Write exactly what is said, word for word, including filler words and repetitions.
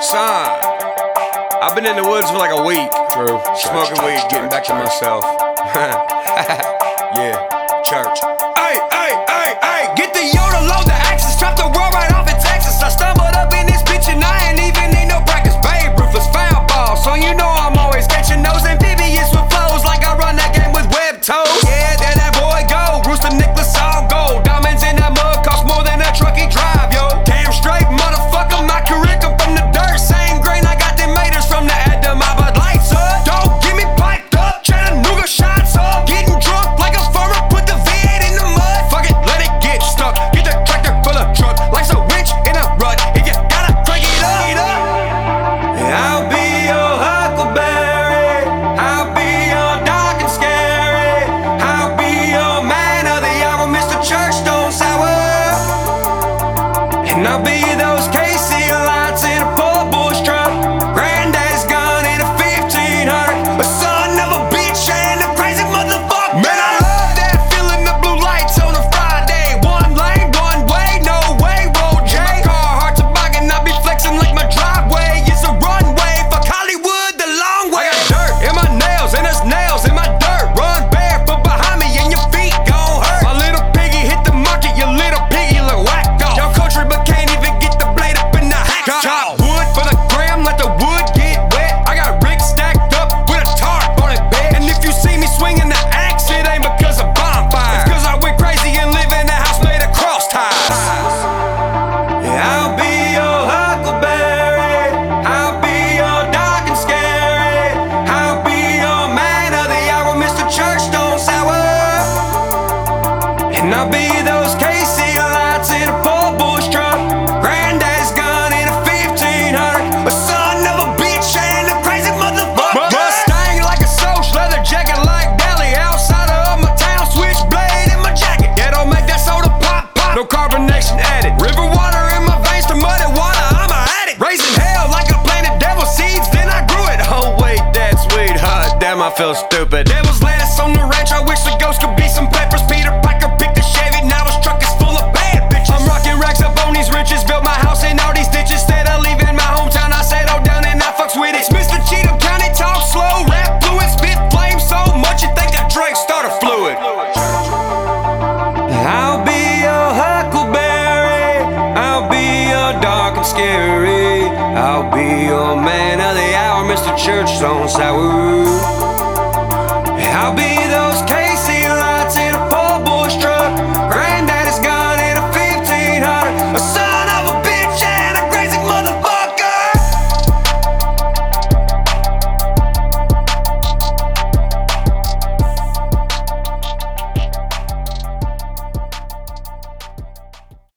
Son, I've been in the woods for like a week. True. Smoking weed, getting back to myself. Yeah, church. Hey, hey, hey, hey, get the Yoda, load the axis, trap the world right off in Texas. I stumbled up in this bitch and I ain't even need no practice. Babe, ruthless foul ball, so you know I'm always catching those amphibious with flows like I run that game with web toes. Yeah, there that boy go, Rooster Nicholas all gold. Diamonds in that mud cost more than a truck he drive, yo. Damn straight, motherfucker, my career come from the dirt. Same grain, I got them maters from the Adam, I bud lights up. Don't get me piped up, Chattanooga shots up. Getting drunk like a farmer, put the vid in the mud. Fuck it, let it get stuck. Get the tractor full of truck, life's a winch in a rut. If you gotta crank it up, it up. I'll be your Huckleberry, I'll be your dark and scary, I'll be your man of the hour, Mister Churchstone Sour. And I'll be those K C lights in a poor boy's truck, granddad's gun in a fifteen hundred, a son of a bitch and a crazy motherfucker. Man, I love that feeling, the blue lights on a Friday. One lane, one way, no way, roll J. In my car, hard to bargain, I be flexing like my driveway is a runway. Fuck Hollywood the long way. I got dirt in my nails and there's nails in my dirt. Run barefoot behind me and your feet gon' hurt. My little piggy hit the market, your little piggy look whacked off. Y'all country but can't even get the blade up in the hacksaw. Chop wood for the gram, let the wood get wet. I got rigs stacked up with a tarp on it, bitch. And if you see me swinging the axe, it ain't because of bonfire. It's cause I went crazy and live in a house made of cross ties. I'll be your Huckleberry, I'll be your dark and scary, I'll be your man of the hour, Mister Churchstone Sour. And I'll be those K C lights in a poor boy's truck, granddad's gun in a fifteen hundred, a son of a bitch and a crazy motherfucker. Mustang like a Soch, leather jacket like Deli, outside of my town, switchblade in my jacket. Yeah, don't make that soda pop pop, no carbonation added. River water in my veins to muddy water, I'm a addict. Raising hell like I planted devil seeds, then I grew it. Oh wait, that's sweet, huh? Damn, I feel stupid. Devil's lettuce on the ranch, I wish the ghost could be some peppers. Peter Piker picked a Chevy, now his truck is full of bad bitches. I'm rocking racks up on these riches, built my house in all these ditches. Instead of leaving my hometown, I settled down and I fucks with it. It's Mister Cheatham County, talk slow, rap fluent, spit flame so much you think I drank starter fluid. I'll be your Huckleberry, I'll be your dark and scary, I'll be your man of the hour, Mister Churchstone Sour. I'll be those K